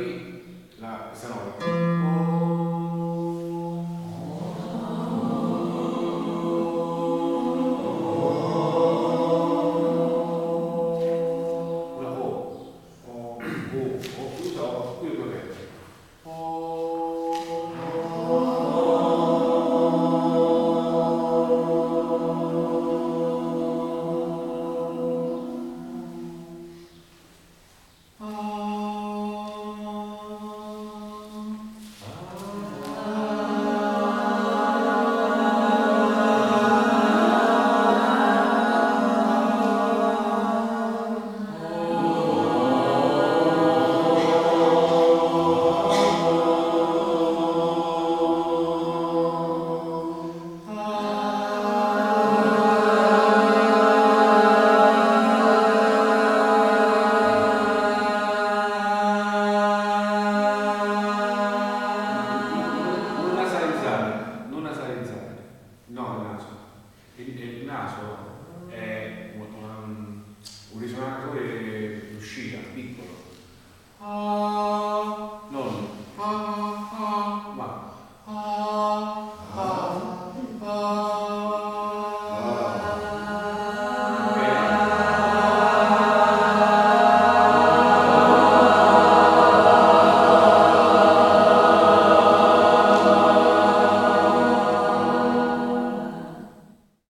qui questa nota. Una O chiusa o qui due lettere. Non nasalizzare, no, il naso. Il naso è un risonatore d'uscita, piccolo. Non. Ma